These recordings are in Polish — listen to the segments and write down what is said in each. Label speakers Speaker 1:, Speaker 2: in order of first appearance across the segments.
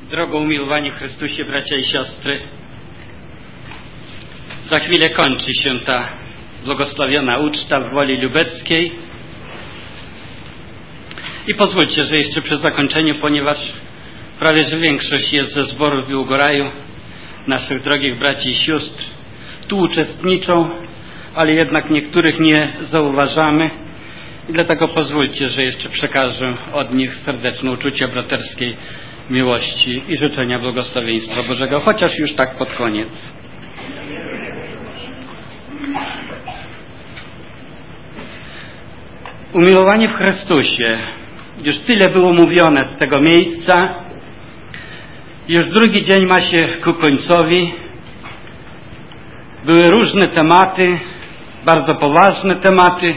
Speaker 1: Drogo umiłowani w Chrystusie, bracia i siostry, za chwilę kończy się ta błogosławiona uczta w Woli Lubeckiej i pozwólcie, że jeszcze przed zakończeniem, ponieważ prawie że większość jest ze zboru w Biłgoraju, naszych drogich braci i sióstr tu uczestniczą, ale jednak niektórych nie zauważamy i dlatego pozwólcie, że jeszcze przekażę od nich serdeczne uczucia braterskiej miłości i życzenia błogosławieństwa Bożego, chociaż już tak pod koniec. Umiłowani w Chrystusie, już tyle było mówione z tego miejsca, już drugi dzień ma się ku końcowi. Były różne tematy, bardzo poważne tematy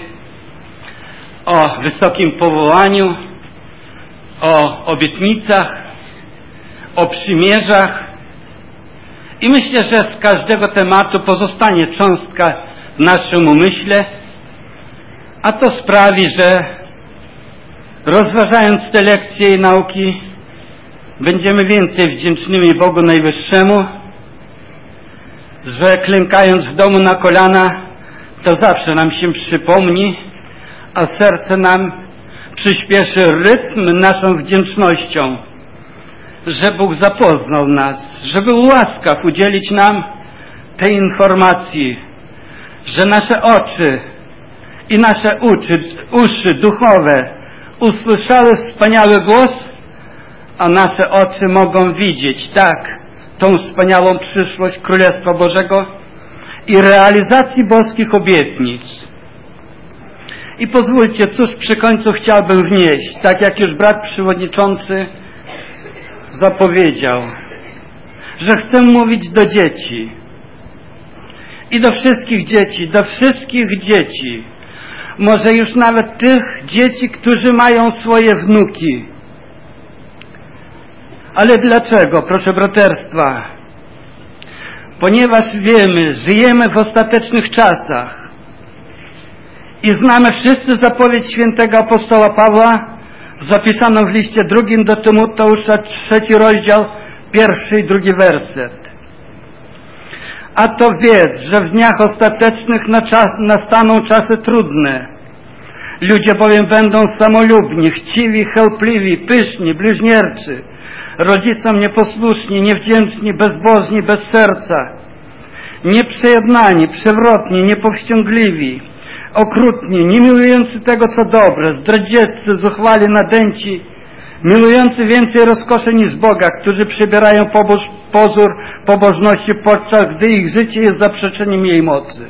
Speaker 1: o wysokim powołaniu, o obietnicach, o przymierzach i myślę, że z każdego tematu pozostanie cząstka w naszym umyśle, a to sprawi, że rozważając te lekcje i nauki będziemy więcej wdzięcznymi Bogu Najwyższemu, że klękając w domu na kolana to zawsze nam się przypomni, a serce nam przyspieszy rytm naszą wdzięcznością, że Bóg zapoznał nas, że był łaskaw udzielić nam tej informacji, że nasze oczy i nasze uszy duchowe usłyszały wspaniały głos, a nasze oczy mogą widzieć tą wspaniałą przyszłość Królestwa Bożego i realizacji boskich obietnic. I pozwólcie, cóż przy końcu chciałbym wnieść, tak jak już brat przewodniczący zapowiedział, że chcę mówić do dzieci i do wszystkich dzieci, może już nawet tych dzieci, którzy mają swoje wnuki. Ale dlaczego, proszę braterstwa? Ponieważ wiemy, żyjemy w ostatecznych czasach i znamy wszyscy zapowiedź świętego apostoła Pawła zapisaną w liście 2 do Tymoteusza, 3 rozdział, 1 i 2 werset. A to wiedz, że w dniach ostatecznych nastaną czasy trudne. Ludzie bowiem będą samolubni, chciwi, chełpliwi, pyszni, bluźnierczy, rodzicom nieposłuszni, niewdzięczni, bezbożni, bez serca, nieprzejednani, przewrotni, niepowściągliwi, okrutni, nie miłujący tego, co dobre, zdradzieccy, zuchwali, nadęci, miłujący więcej rozkoszy niż Boga, którzy przybierają pozór pobożności, podczas gdy ich życie jest zaprzeczeniem jej mocy.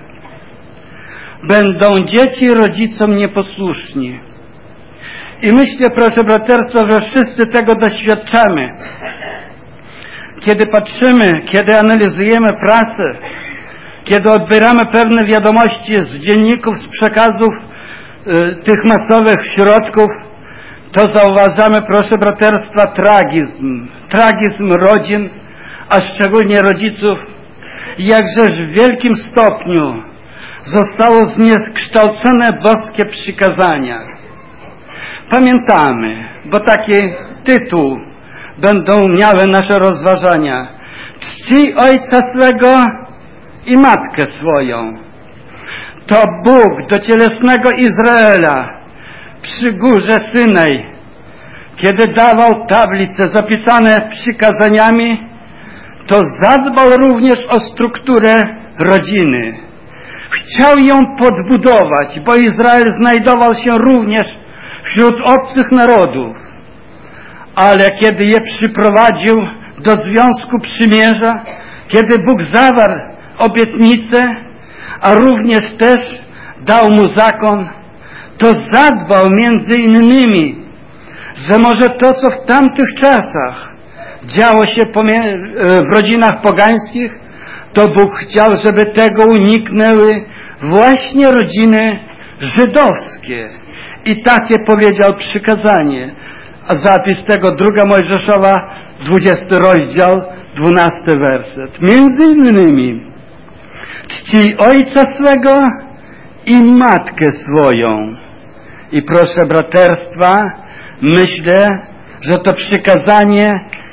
Speaker 1: Będą dzieci rodzicom nieposłuszni. I myślę, proszę braterstwa, że wszyscy tego doświadczamy. Kiedy patrzymy, kiedy analizujemy prasę, kiedy odbieramy pewne wiadomości z dzienników, z przekazów tych masowych środków, to zauważamy, proszę braterstwa, tragizm rodzin, a szczególnie rodziców, jakżeż w wielkim stopniu zostało zniekształcone boskie przykazania. Pamiętamy, bo taki tytuł będą miały nasze rozważania: czcij ojca swego i matkę swoją. To Bóg do cielesnego Izraela przy górze Synej, kiedy dawał tablice zapisane przykazaniami, to zadbał również o strukturę rodziny. Chciał ją podbudować, bo Izrael znajdował się również wśród obcych narodów. Ale kiedy je przyprowadził do związku przymierza, kiedy Bóg zawarł obietnicę, a również też dał mu zakon, to zadbał między innymi, że może to, co w tamtych czasach działo się w rodzinach pogańskich, to Bóg chciał, żeby tego uniknęły właśnie rodziny żydowskie. I takie powiedział przykazanie. A zapis tego 2 Mojżeszowa, 20 rozdział, 12 werset. Między innymi czcij ojca swego i matkę swoją. I proszę braterstwa, myślę, że to przykazanie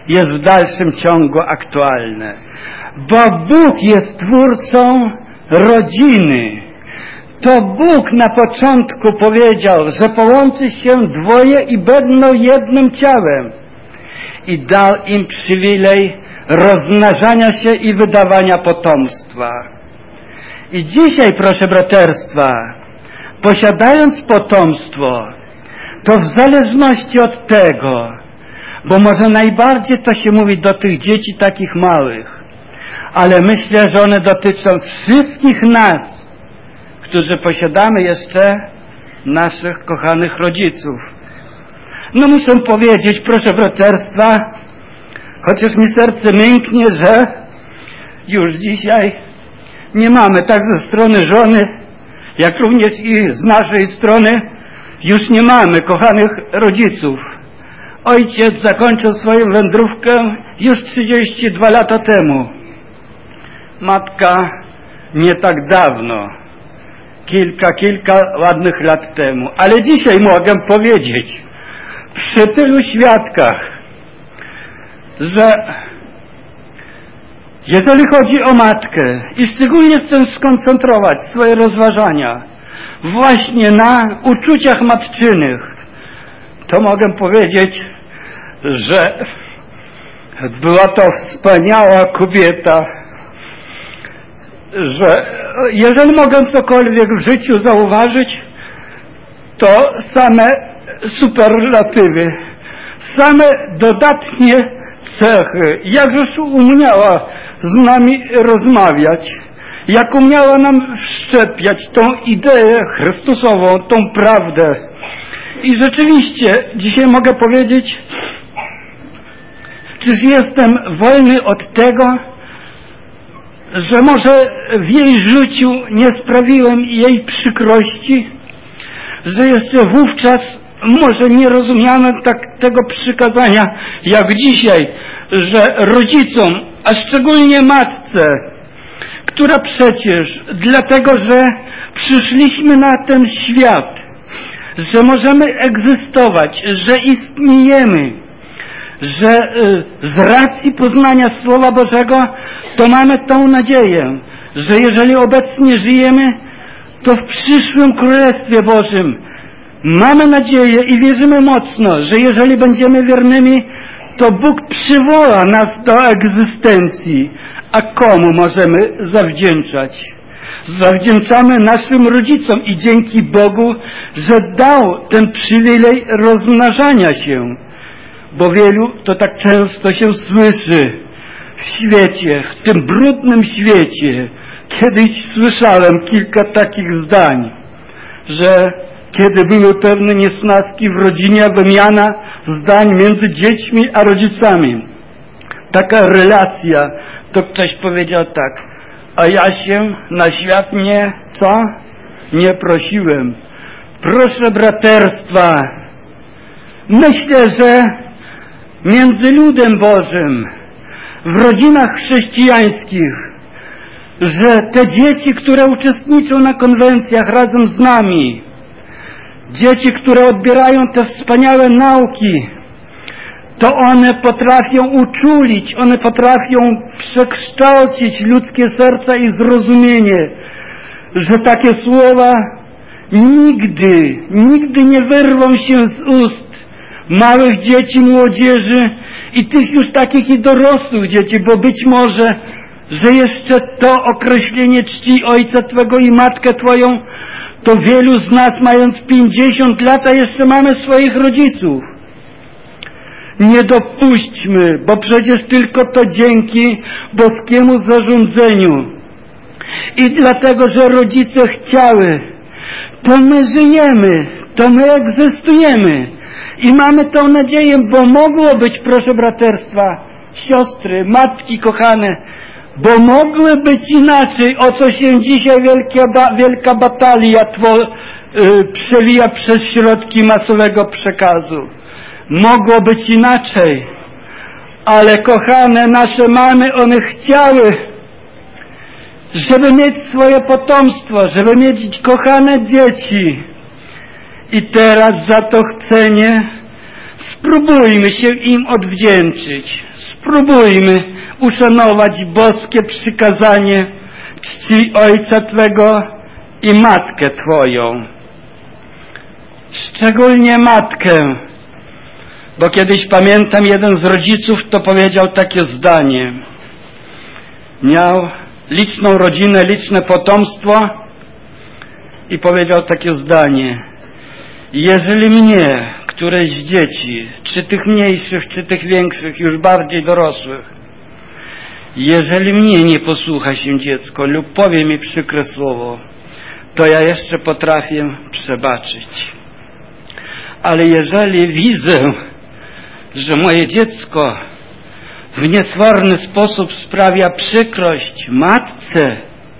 Speaker 1: jest w dalszym ciągu aktualne. Bo Bóg jest twórcą rodziny. To Bóg na początku powiedział, że połączy się dwoje i będą jednym ciałem. I dał im przywilej rozmnażania się i wydawania potomstwa. I dzisiaj, proszę braterstwa, posiadając potomstwo, to w zależności od tego, bo może najbardziej to się mówi do tych dzieci takich małych, ale myślę, że one dotyczą wszystkich nas, którzy posiadamy jeszcze naszych kochanych rodziców. No muszę powiedzieć, proszę braterstwa, chociaż mi serce mięknie, że już dzisiaj nie mamy tak ze strony żony, jak również i z naszej strony już nie mamy kochanych rodziców. Ojciec zakończył swoją wędrówkę już 32 lata temu. Matka nie tak dawno, kilka ładnych lat temu. Ale dzisiaj mogę powiedzieć, przy tylu świadkach, że jeżeli chodzi o matkę i szczególnie chcę skoncentrować swoje rozważania właśnie na uczuciach matczynych, to mogę powiedzieć, że była to wspaniała kobieta, że jeżeli mogę cokolwiek w życiu zauważyć, to same superlatywy, same dodatnie cechy, jakżeż umiała z nami rozmawiać, jak umiała nam wszczepiać tą ideę Chrystusową, tą prawdę. I rzeczywiście dzisiaj mogę powiedzieć, czyż jestem wolny od tego, że może w jej życiu nie sprawiłem jej przykrości, że jeszcze wówczas może nie rozumiano tego przykazania jak dzisiaj, że rodzicom, a szczególnie matce, która przecież dlatego, że przyszliśmy na ten świat, że możemy egzystować, że istniejemy, że z racji poznania Słowa Bożego to mamy tą nadzieję, że jeżeli obecnie żyjemy, to w przyszłym Królestwie Bożym mamy nadzieję i wierzymy mocno, że jeżeli będziemy wiernymi, to Bóg przywoła nas do egzystencji. A komu możemy zawdzięczać? Zawdzięczamy naszym rodzicom i dzięki Bogu, że dał ten przywilej rozmnażania się. Bo wielu to tak często się słyszy w świecie, w tym brudnym świecie. Kiedyś słyszałem kilka takich zdań, że kiedy były pewne niesnaski w rodzinie, wymiana zdań między dziećmi a rodzicami, taka relacja, to ktoś powiedział tak: a ja się na świat nie prosiłem. Proszę braterstwa, myślę, że między ludem Bożym, w rodzinach chrześcijańskich, że te dzieci, które uczestniczą na konwencjach razem z nami, dzieci, które odbierają te wspaniałe nauki, to one potrafią uczulić, one potrafią przekształcić ludzkie serca i zrozumienie, że takie słowa nigdy nie wyrwą się z ust małych dzieci, młodzieży i tych już takich i dorosłych dzieci, bo być może, że jeszcze to określenie czci ojca Twego i matkę Twoją, to wielu z nas, mając 50 lat, a jeszcze mamy swoich rodziców. Nie dopuśćmy, bo przecież tylko to dzięki boskiemu zarządzeniu i dlatego, że rodzice chciały, to my żyjemy, to my egzystujemy i mamy tą nadzieję, bo mogło być, proszę braterstwa, siostry, matki kochane, bo mogły być inaczej, o co się dzisiaj wielka batalia przewija przez środki masowego przekazu. Mogło być inaczej, ale kochane nasze mamy, one chciały, żeby mieć swoje potomstwo, żeby mieć kochane dzieci. I teraz za to chcenie spróbujmy się im odwdzięczyć. Spróbujmy uszanować boskie przykazanie: czcij ojca twego i matkę twoją. Szczególnie matkę, bo kiedyś pamiętam, jeden z rodziców to powiedział takie zdanie. Miał liczną rodzinę, liczne potomstwo i powiedział takie zdanie: jeżeli mnie któreś z dzieci, czy tych mniejszych, czy tych większych, już bardziej dorosłych, jeżeli mnie nie posłucha się dziecko lub powie mi przykre słowo, to ja jeszcze potrafię przebaczyć. Ale jeżeli widzę, że moje dziecko w niesforny sposób sprawia przykrość matce,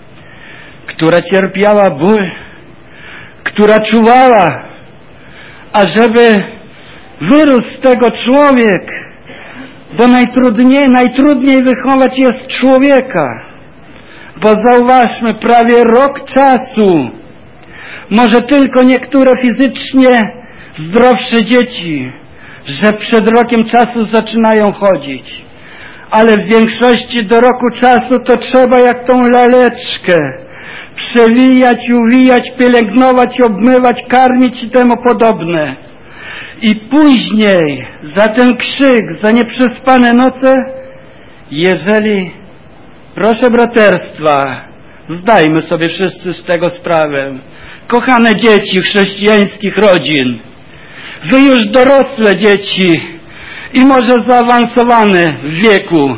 Speaker 1: która cierpiała ból, która czuwała, ażeby wyrósł z tego człowiek, bo najtrudniej wychować jest człowieka. Bo zauważmy, prawie rok czasu, może tylko niektóre fizycznie zdrowsze dzieci, że przed rokiem czasu zaczynają chodzić. Ale w większości do roku czasu to trzeba jak tą laleczkę przewijać, uwijać, pielęgnować, obmywać, karmić i temu podobne. I później za ten krzyk, za nieprzespane noce, jeżeli, proszę braterstwa, zdajmy sobie wszyscy z tego sprawę, kochane dzieci chrześcijańskich rodzin, wy już dorosłe dzieci i może zaawansowane w wieku,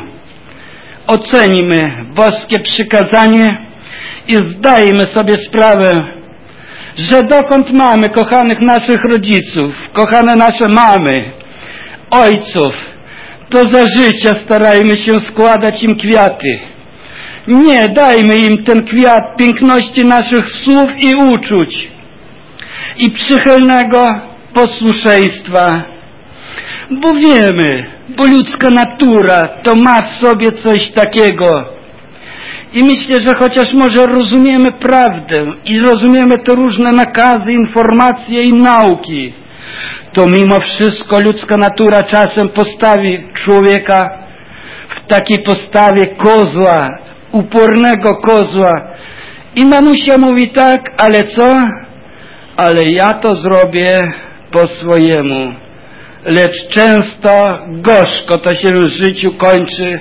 Speaker 1: ocenimy boskie przykazanie i zdajmy sobie sprawę, że dokąd mamy kochanych naszych rodziców, kochane nasze mamy, ojców, to za życia starajmy się składać im kwiaty. Nie dajmy im ten kwiat piękności naszych słów i uczuć i przychylnego posłuszeństwa, bo wiemy, bo ludzka natura to ma w sobie coś takiego. I myślę, że chociaż może rozumiemy prawdę i rozumiemy te różne nakazy, informacje i nauki, to mimo wszystko ludzka natura czasem postawi człowieka w takiej postawie kozła, upornego kozła. I mamusia mówi tak, ale co? Ale ja to zrobię po swojemu. Lecz często gorzko to się w życiu kończy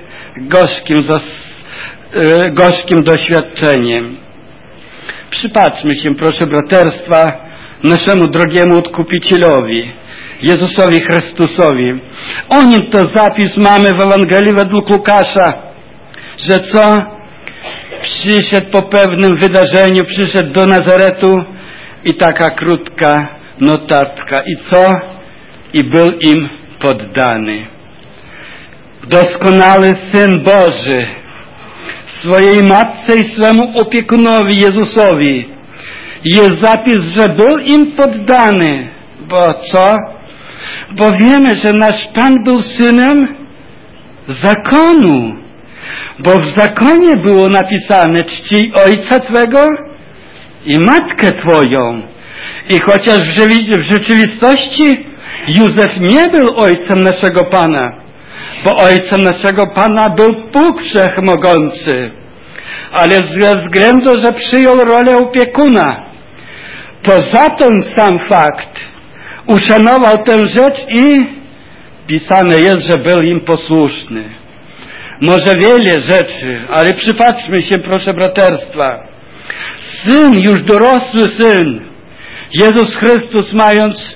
Speaker 1: gorzkim doświadczeniem. Przypatrzmy się, proszę braterstwa, naszemu drogiemu Odkupicielowi, Jezusowi Chrystusowi. O nim to zapis mamy w Ewangelii według Łukasza, że co? Przyszedł po pewnym wydarzeniu, przyszedł do Nazaretu i taka krótka notatka. I co? I był im poddany. Doskonały Syn Boży swojej matce i swemu opiekunowi Jezusowi. Jest zapis, że był im poddany. Bo co? Bo wiemy, że nasz Pan był synem zakonu. Bo w zakonie było napisane: czcij ojca twego i matkę twoją. I chociaż w rzeczywistości Józef nie był ojcem naszego Pana, bo ojcem naszego Pana był Bóg Wszechmogący, ale ze względu, że przyjął rolę opiekuna, to za ten sam fakt uszanował tę rzecz i pisane jest, że był im posłuszny. Może wiele rzeczy, ale przypatrzmy się, proszę braterstwa. Syn, już dorosły Syn, Jezus Chrystus, mając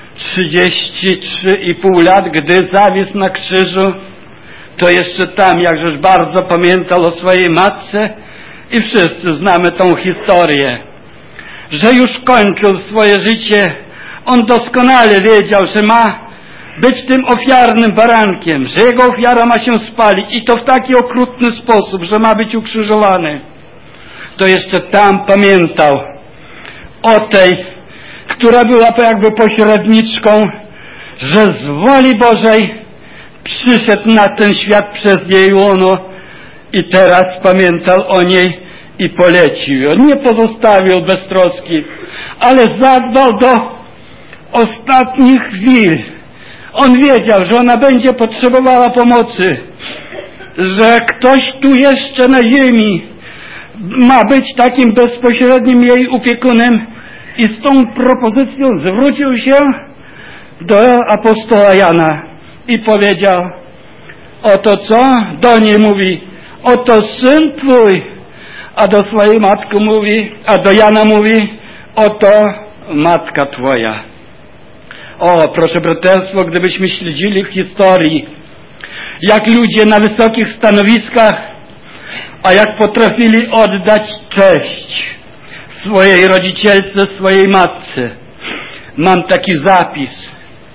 Speaker 1: 33,5 lat, gdy zawisł na krzyżu, to jeszcze tam, jakżeż bardzo pamiętał o swojej matce i wszyscy znamy tą historię, że już kończył swoje życie. On doskonale wiedział, że ma być tym ofiarnym barankiem, że jego ofiara ma się spalić i to w taki okrutny sposób, że ma być ukrzyżowany. To jeszcze tam pamiętał o tej, która była jakby pośredniczką, że z woli Bożej przyszedł na ten świat przez jej łono i teraz pamiętał o niej i polecił ją. Nie pozostawił bez troski, ale zadbał do ostatnich chwil On wiedział, że ona będzie potrzebowała pomocy, że ktoś tu jeszcze na ziemi ma być takim bezpośrednim jej opiekunem i z tą propozycją zwrócił się do apostoła Jana i powiedział: oto co? Do niej mówi: oto syn twój, a do swojej matki mówi, a do Jana mówi: oto matka twoja. O, proszę braterstwo, gdybyśmy śledzili w historii, jak ludzie na wysokich stanowiskach, a jak potrafili oddać cześć swojej rodzicielce, swojej matce. Mam taki zapis.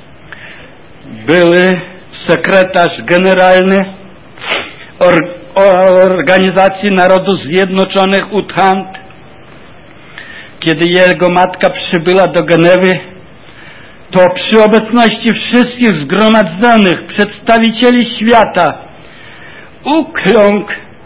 Speaker 1: Były sekretarz generalny Organizacji Narodów Zjednoczonych UTHANT. Kiedy jego matka przybyła do Genewy, to przy obecności wszystkich zgromadzonych przedstawicieli świata ukląkł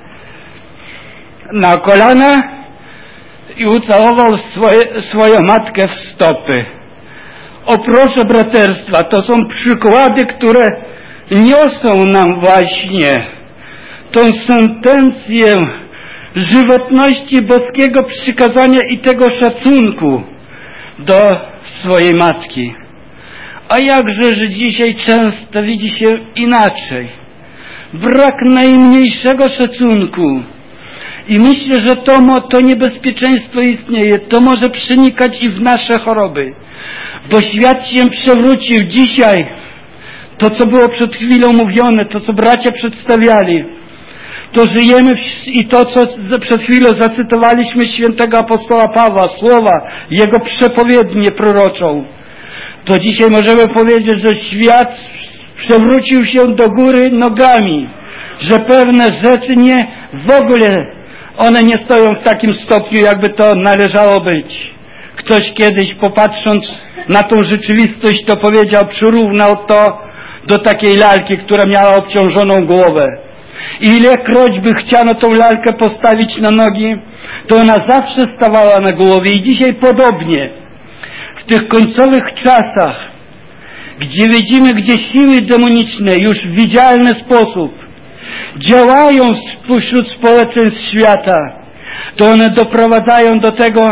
Speaker 1: na kolana i ucałował swoją matkę w stopy. O proszę braterstwa, to są przykłady, które niosą nam właśnie tą sentencję żywotności boskiego przykazania i tego szacunku do swojej matki. A jakże, że dzisiaj często widzi się inaczej. Brak najmniejszego szacunku. I myślę, że to niebezpieczeństwo istnieje. To może przenikać i w nasze choroby. Bo świat się przewrócił dzisiaj. To, co było przed chwilą mówione, to, co bracia przedstawiali, to żyjemy i to, co przed chwilą zacytowaliśmy świętego apostoła Pawła, słowa, jego przepowiednię proroczą, to dzisiaj możemy powiedzieć, że świat przewrócił się do góry nogami, że pewne rzeczy w ogóle one nie stoją w takim stopniu, jakby to należało być. Ktoś kiedyś, popatrząc na tą rzeczywistość, to powiedział, przyrównał to do takiej lalki, która miała obciążoną głowę. I ilekroć by chciano tą lalkę postawić na nogi, to ona zawsze stawała na głowie. I dzisiaj podobnie, w tych końcowych czasach, gdzie widzimy, gdzie siły demoniczne już w widzialny sposób działają spośród społeczeństw świata, to one doprowadzają do tego,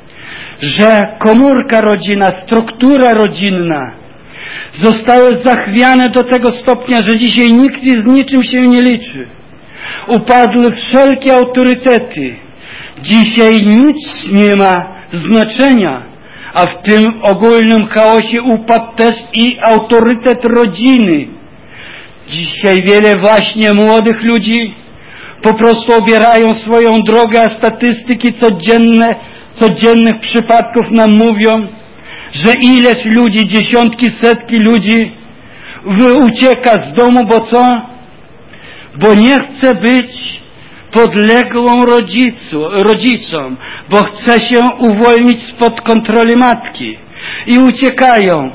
Speaker 1: że komórka rodzina, struktura rodzinna zostały zachwiane do tego stopnia, że dzisiaj nikt z niczym się nie liczy. Upadły wszelkie autorytety. Dzisiaj nic nie ma znaczenia, a w tym ogólnym chaosie upadł też i autorytet rodziny. Dzisiaj wiele właśnie młodych ludzi po prostu obierają swoją drogę, a statystyki codziennych przypadków nam mówią, że ileś ludzi, dziesiątki, setki ludzi ucieka z domu, bo co? Bo nie chce być podległą rodzicom, bo chce się uwolnić spod kontroli matki. I uciekają.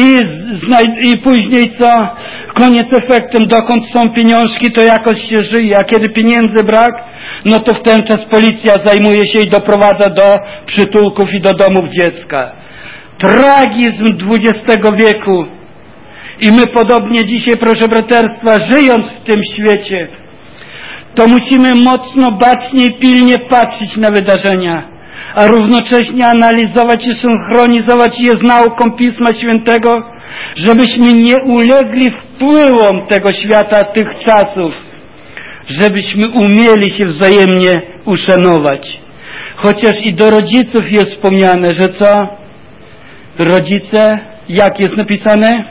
Speaker 1: I później co? Koniec efektem, dokąd są pieniążki, to jakoś się żyje, a kiedy pieniędzy brak, no to w ten czas policja zajmuje się i doprowadza do przytułków i do domów dziecka. Tragizm XX wieku. I my podobnie dzisiaj, proszę braterstwa, żyjąc w tym świecie, to musimy mocno, bacznie i pilnie patrzeć na wydarzenia, a równocześnie analizować i synchronizować je z nauką Pisma Świętego, żebyśmy nie ulegli wpływom tego świata, tych czasów, żebyśmy umieli się wzajemnie uszanować. Chociaż i do rodziców jest wspomniane, że co? Rodzice, jak jest napisane?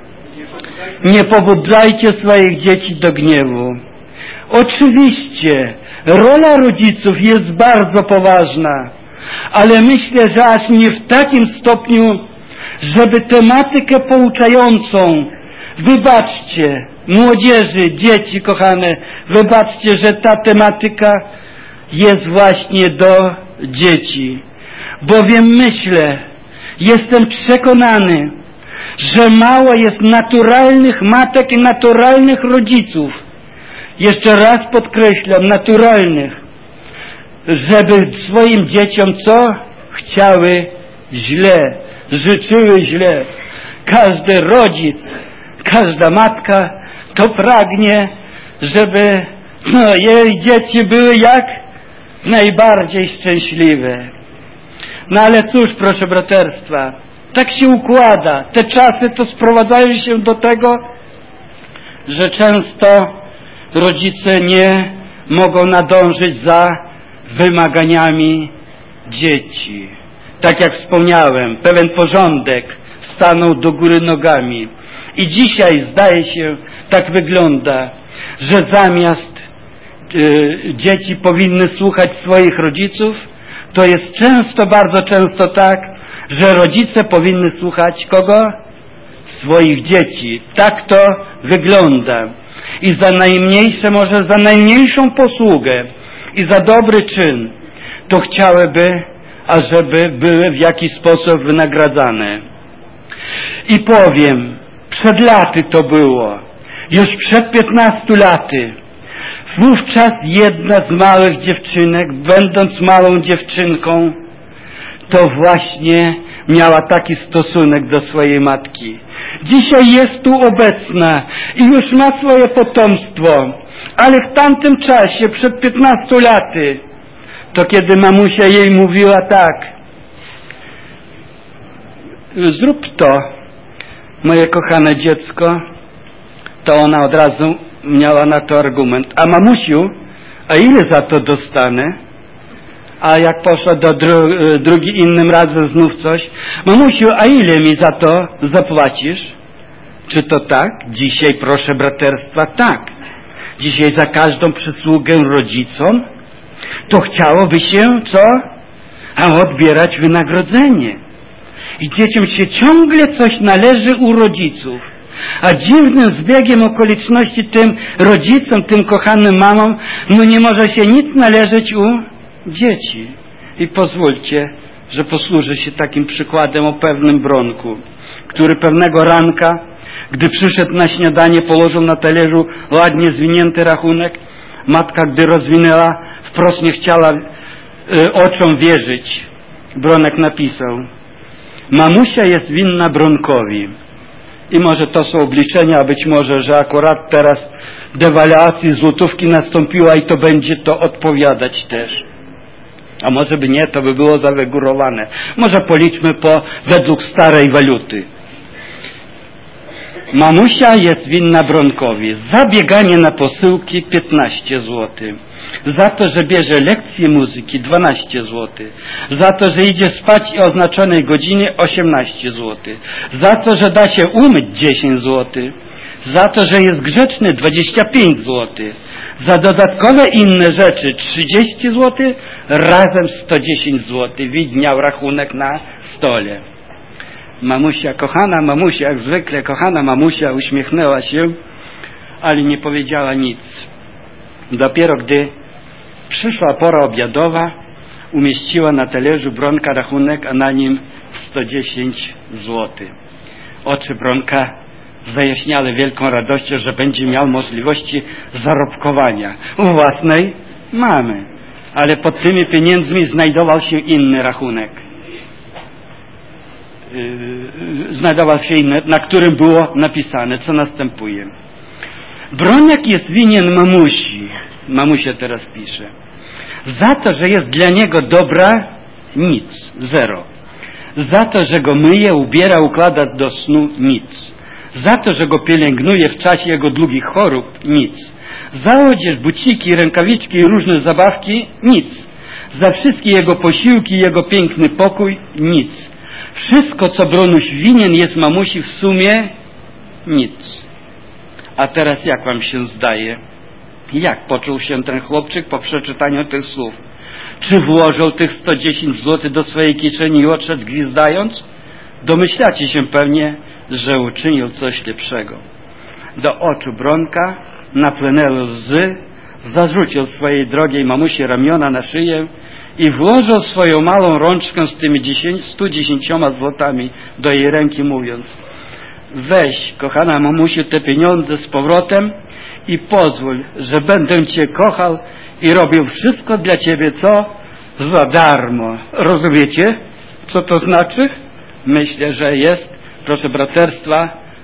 Speaker 1: Nie pobudzajcie swoich dzieci do gniewu. Oczywiście, rola rodziców jest bardzo poważna, ale myślę, że aż nie w takim stopniu, żeby tematykę pouczającą, wybaczcie, młodzieży, dzieci kochane, wybaczcie, że ta tematyka jest właśnie do dzieci. Bowiem myślę, jestem przekonany, że mało jest naturalnych matek i naturalnych rodziców. Jeszcze raz podkreślam, naturalnych, żeby swoim dzieciom co? Chciały źle, życzyły źle. Każdy rodzic Każda matka to pragnie, żeby jej dzieci były jak najbardziej szczęśliwe. No ale cóż, proszę braterstwa, tak się układa. Te czasy to sprowadzają się do tego, że często rodzice nie mogą nadążyć za wymaganiami dzieci. Tak jak wspomniałem, pewien porządek stanął do góry nogami. I dzisiaj zdaje się, tak wygląda, że zamiast dzieci powinny słuchać swoich rodziców, to jest często, bardzo często tak, że rodzice powinny słuchać kogo? Swoich dzieci. Tak to wygląda. I za najmniejsze, może za najmniejszą posługę i za dobry czyn, to chciałyby, ażeby były w jakiś sposób wynagradzane. I powiem, przed laty to było, już przed 15 laty, wówczas jedna z małych dziewczynek, będąc małą dziewczynką, to właśnie miała taki stosunek do swojej matki. Dzisiaj jest tu obecna i już ma swoje potomstwo, ale w tamtym czasie, przed 15 laty, to kiedy mamusia jej mówiła tak: zrób to, moje kochane dziecko, to ona od razu miała na to argument: a mamusiu, a ile za to dostanę? A jak poszła do innym razem znów coś: mamusiu, a ile mi za to zapłacisz? Czy to tak? Dzisiaj, proszę braterstwa, tak. Dzisiaj za każdą przysługę rodzicom to chciałoby się, co? A odbierać wynagrodzenie. I dzieciom się ciągle coś należy u rodziców. A dziwnym zbiegiem okoliczności tym rodzicom, tym kochanym mamom, no nie może się nic należeć u dzieci. I pozwólcie, że posłużę się takim przykładem o pewnym Bronku, który pewnego ranka, gdy przyszedł na śniadanie, położył na talerzu ładnie zwinięty rachunek. Matka, gdy rozwinęła, wprost nie chciała oczom wierzyć. Bronek napisał: mamusia jest winna Bronkowi. I może to są obliczenia, a być może, że akurat teraz dewaluacji złotówki nastąpiła i to będzie to odpowiadać też. A może by nie, to by było zawygórowane. Może policzmy według starej waluty. Mamusia jest winna Bronkowi za bieganie na posyłki 15 zł, za to, że bierze lekcje muzyki 12 zł, za to, że idzie spać o oznaczonej godzinie 18 zł, za to, że da się umyć 10 zł, za to, że jest grzeczny 25 zł, za dodatkowe inne rzeczy 30 zł, razem 110 zł. Widniał rachunek na stole. Mamusia, kochana mamusia, jak zwykle kochana mamusia uśmiechnęła się, ale nie powiedziała nic. Dopiero gdy przyszła pora obiadowa, umieściła na talerzu Bronka rachunek, a na nim 110 zł. Oczy Bronka zajaśniały wielką radością, że będzie miał możliwości zarobkowania u własnej mamy. Ale pod tymi pieniędzmi znajdował się inny rachunek. Na którym było napisane, co następuje. Bronek jest winien mamusi. Mamusia teraz pisze. Za to, że jest dla niego dobra, nic, zero. Za to, że go myje, ubiera, układa do snu, nic. Za to, że go pielęgnuje w czasie jego długich chorób, nic. Za odzież, buciki, rękawiczki i różne zabawki, nic. Za wszystkie jego posiłki, jego piękny pokój, nic. Wszystko, co Bronuś winien, jest mamusi w sumie nic. A teraz jak wam się zdaje? Jak poczuł się ten chłopczyk po przeczytaniu tych słów? Czy włożył tych 110 zł do swojej kieszeni i odszedł gwizdając? Domyślacie się pewnie, że uczynił coś lepszego. Do oczu Bronka napłynęły łzy, zarzucił swojej drogiej mamusi ramiona na szyję i włożył swoją małą rączkę z tymi 110 złotami do jej ręki, mówiąc: weź, kochana mamusiu, te pieniądze z powrotem i pozwól, że będę cię kochał i robił wszystko dla ciebie, co? Za darmo. Rozumiecie, co to znaczy? Myślę, że jest, proszę braterstwa,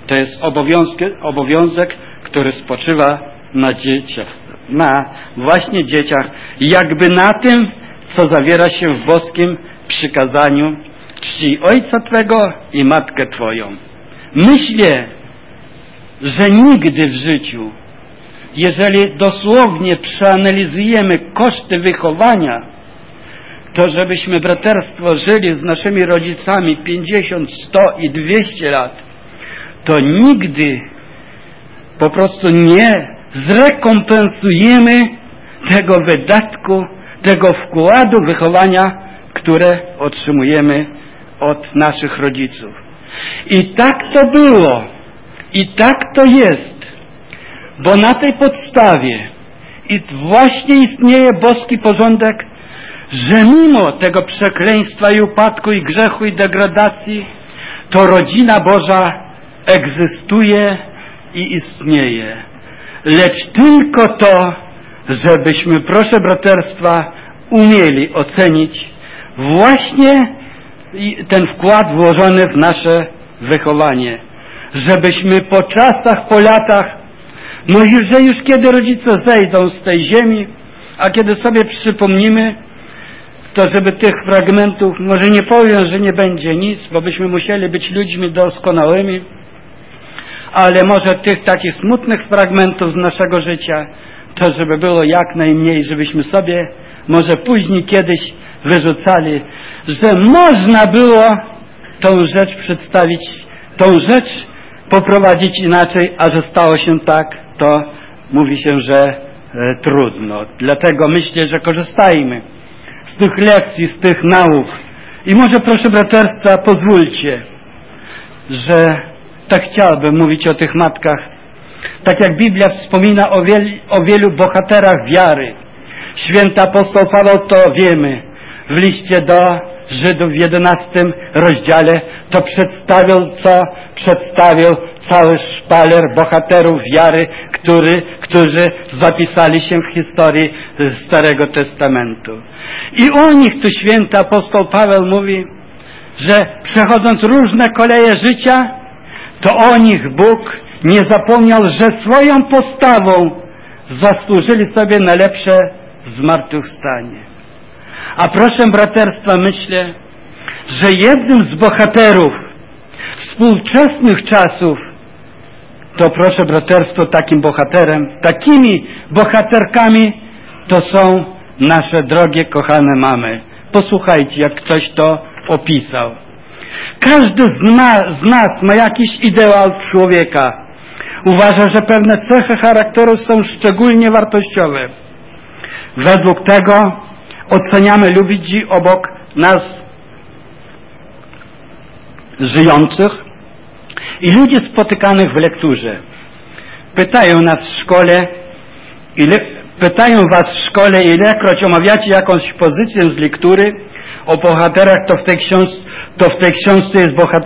Speaker 1: To jest obowiązek, który spoczywa na dzieciach, na właśnie dzieciach, jakby na tym, co zawiera się w boskim przykazaniu: czcij ojca twego i matkę twoją. Myślę, że nigdy w życiu, jeżeli dosłownie przeanalizujemy koszty wychowania, to żebyśmy braterstwo żyli z naszymi rodzicami 50, 100 i 200 lat, to nigdy po prostu nie zrekompensujemy tego wydatku, tego wkładu wychowania, które otrzymujemy od naszych rodziców. I tak to było, i tak to jest, bo na tej podstawie i właśnie istnieje boski porządek, że mimo tego przekleństwa i upadku i grzechu i degradacji, to rodzina Boża egzystuje i istnieje. Lecz tylko to, żebyśmy, proszę braterstwa, umieli ocenić właśnie ten wkład włożony w nasze wychowanie. Żebyśmy po czasach, po latach, że już kiedy rodzice zejdą z tej ziemi, a kiedy sobie przypomnimy, to żeby tych fragmentów, może nie powiem, że nie będzie nic, bo byśmy musieli być ludźmi doskonałymi, ale może tych takich smutnych fragmentów z naszego życia, to żeby było jak najmniej, żebyśmy sobie może później kiedyś wyrzucali, że można było tą rzecz przedstawić, tą rzecz poprowadzić inaczej, a że stało się tak, to mówi się, że trudno. Dlatego myślę, że korzystajmy z tych lekcji, z tych nauk. I może, proszę braterstwa, pozwólcie, że tak chciałbym mówić o tych matkach. Tak jak Biblia wspomina o wielu bohaterach wiary. Święty apostoł Paweł, to wiemy, w liście do Żydów w 11 rozdziale to przedstawił cały szpaler bohaterów wiary, którzy zapisali się w historii Starego Testamentu. I o nich tu święty apostoł Paweł mówi, że przechodząc różne koleje życia, to o nich Bóg nie zapomniał, że swoją postawą zasłużyli sobie na lepsze zmartwychwstanie. A proszę braterstwa, myślę, że jednym z bohaterów współczesnych czasów, to proszę braterstwo, takim bohaterem, takimi bohaterkami to są nasze drogie, kochane mamy. Posłuchajcie, jak ktoś to opisał. Każdy z nas ma jakiś ideał człowieka. Uważa, że pewne cechy charakteru są szczególnie wartościowe. Według tego oceniamy ludzi obok nas żyjących i ludzi spotykanych w lekturze. Pytają was w szkole, ilekroć omawiacie jakąś pozycję z lektury o bohaterach, kto w tej książce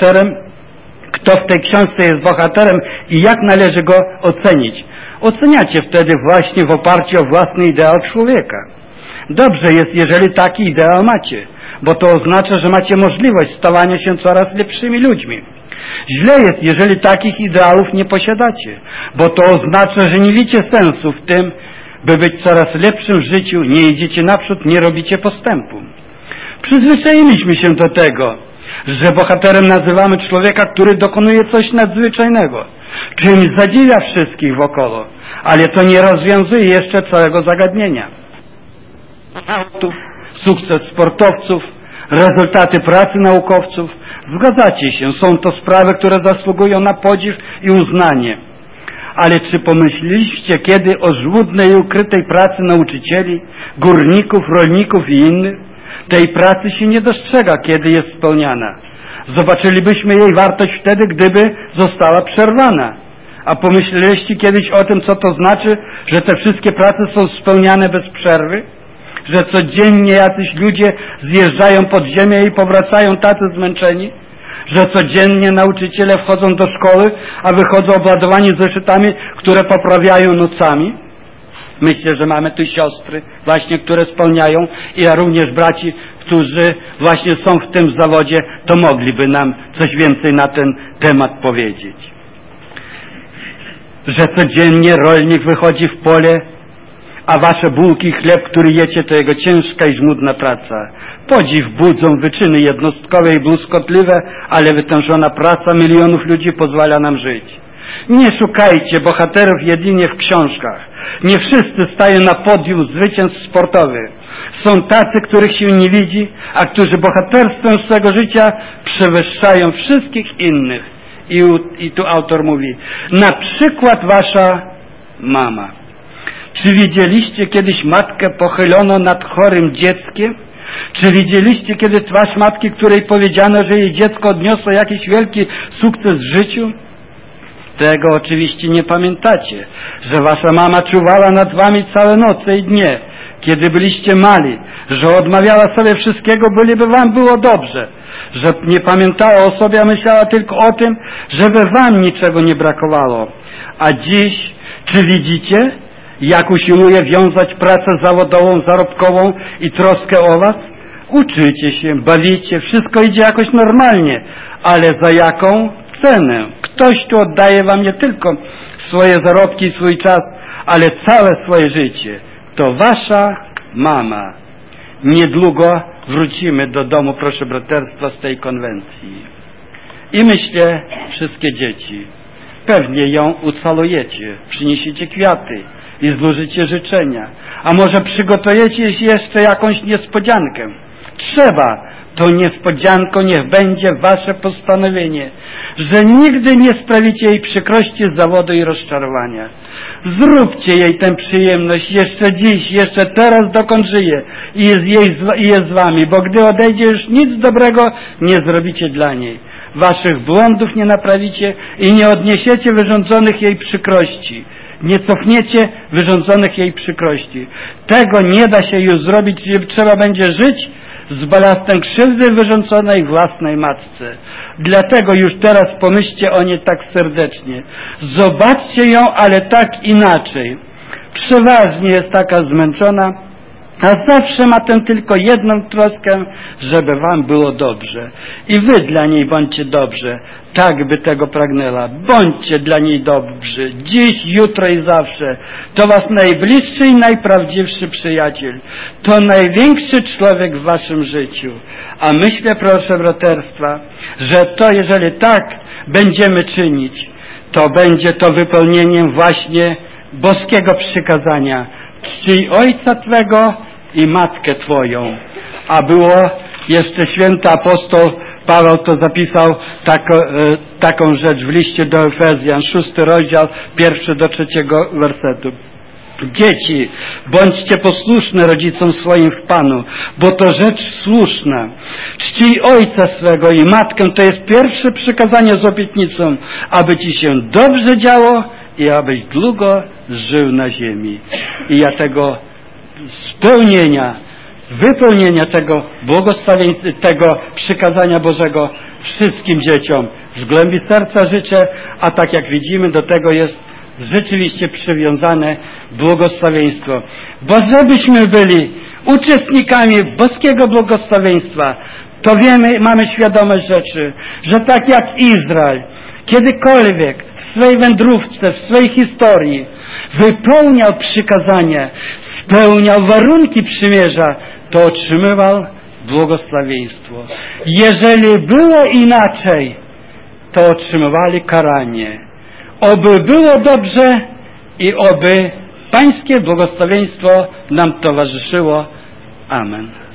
Speaker 1: jest bohaterem i jak należy go ocenić. Oceniacie wtedy właśnie w oparciu o własny ideał człowieka. Dobrze jest, jeżeli taki ideał macie, bo to oznacza, że macie możliwość stawania się coraz lepszymi ludźmi. Źle jest, jeżeli takich ideałów nie posiadacie, bo to oznacza, że nie widzicie sensu w tym, by być coraz lepszym w życiu, nie idziecie naprzód, nie robicie postępu. Przyzwyczailiśmy się do tego, że bohaterem nazywamy człowieka, który dokonuje coś nadzwyczajnego, czymś zadziwia wszystkich wokoło, ale to nie rozwiązuje jeszcze całego zagadnienia. Sukces sportowców, rezultaty pracy naukowców, zgadzacie się, są to sprawy, które zasługują na podziw i uznanie. Ale czy pomyśleliście kiedy o żmudnej i ukrytej pracy nauczycieli, górników, rolników i innych? Tej pracy się nie dostrzega, kiedy jest spełniana. Zobaczylibyśmy jej wartość wtedy, gdyby została przerwana. A pomyśleliście kiedyś o tym, co to znaczy, że te wszystkie prace są spełniane bez przerwy? Że codziennie jacyś ludzie zjeżdżają pod ziemię i powracają tacy zmęczeni? Że codziennie nauczyciele wchodzą do szkoły, a wychodzą obładowani zeszytami, które poprawiają nocami? Myślę, że mamy tu siostry właśnie, które spełniają, i ja również braci, którzy właśnie są w tym zawodzie, to mogliby nam coś więcej na ten temat powiedzieć. że codziennie rolnik wychodzi w pole, a wasze bułki i chleb, który jecie, to jego ciężka i żmudna praca. Podziw budzą wyczyny jednostkowe i błyskotliwe, ale wytężona praca milionów ludzi pozwala nam żyć. Nie szukajcie bohaterów jedynie w książkach. Nie wszyscy stają na podium zwycięstw sportowych. Są tacy, których się nie widzi, a którzy bohaterstwem swego życia przewyższają wszystkich innych. I tu autor mówi, na przykład wasza mama. Czy widzieliście kiedyś matkę pochyloną nad chorym dzieckiem? Czy widzieliście kiedy twarz matki, której powiedziano, że jej dziecko odniosło jakiś wielki sukces w życiu? Tego oczywiście nie pamiętacie, że wasza mama czuwała nad wami całe noce i dnie, kiedy byliście mali, że odmawiała sobie wszystkiego, byliby wam było dobrze, że nie pamiętała o sobie, a myślała tylko o tym, żeby wam niczego nie brakowało. A dziś, czy widzicie, jak usiłuje wiązać pracę zawodową, zarobkową i troskę o was? Uczycie się, bawicie, wszystko idzie jakoś normalnie, ale za jaką cenę? Ktoś tu oddaje wam nie tylko swoje zarobki i swój czas, ale całe swoje życie. To wasza mama. Niedługo wrócimy do domu, proszę braterstwa, z tej konwencji. I myślę, wszystkie dzieci, pewnie ją ucalujecie, przyniesiecie kwiaty i złożycie życzenia. A może przygotujecie jeszcze jakąś niespodziankę? Trzeba. To niespodzianką niech będzie wasze postanowienie, że nigdy nie sprawicie jej przykrości, zawodu i rozczarowania. Zróbcie jej tę przyjemność jeszcze dziś, jeszcze teraz, dokąd żyje i jest z wami, bo gdy odejdzie, już nic dobrego nie zrobicie dla niej. Waszych błędów nie naprawicie i nie odniesiecie wyrządzonych jej przykrości. Nie cofniecie wyrządzonych jej przykrości. Tego nie da się już zrobić, trzeba będzie żyć z balastem krzywdy wyrządzonej własnej matce. Dlatego już teraz pomyślcie o niej tak serdecznie. Zobaczcie ją, ale tak inaczej. Przeważnie jest taka zmęczona, a zawsze ma tę tylko jedną troskę, żeby wam było dobrze. I wy dla niej bądźcie dobrze, tak by tego pragnęła. Bądźcie dla niej dobrzy, dziś, jutro i zawsze. To was najbliższy i najprawdziwszy przyjaciel. To największy człowiek w waszym życiu. A myślę, proszę braterstwa, że to, jeżeli tak będziemy czynić, to będzie to wypełnieniem właśnie boskiego przykazania. Czcij ojca twego i matkę twoją. A było jeszcze święty apostoł Paweł to zapisał taką rzecz w liście do Efezjan, 6 rozdział, 1 do 3 wersetu. Dzieci, bądźcie posłuszne rodzicom swoim w Panu, bo to rzecz słuszna. Czcij ojca swego i matkę, to jest pierwsze przykazanie z obietnicą, aby ci się dobrze działo i abyś długo żył na ziemi. I ja tego wypełnienia tego błogosławieństwa, tego przykazania Bożego wszystkim dzieciom z głębi serca życzę, a tak jak widzimy, do tego jest rzeczywiście przywiązane błogosławieństwo. Bo żebyśmy byli uczestnikami boskiego błogosławieństwa, to wiemy, mamy świadomość rzeczy, że tak jak Izrael kiedykolwiek w swej wędrówce, w swej historii wypełniał przykazania, spełniał warunki przymierza, to otrzymywał błogosławieństwo. Jeżeli było inaczej, to otrzymywali karanie. Oby było dobrze i oby Pańskie błogosławieństwo nam towarzyszyło. Amen.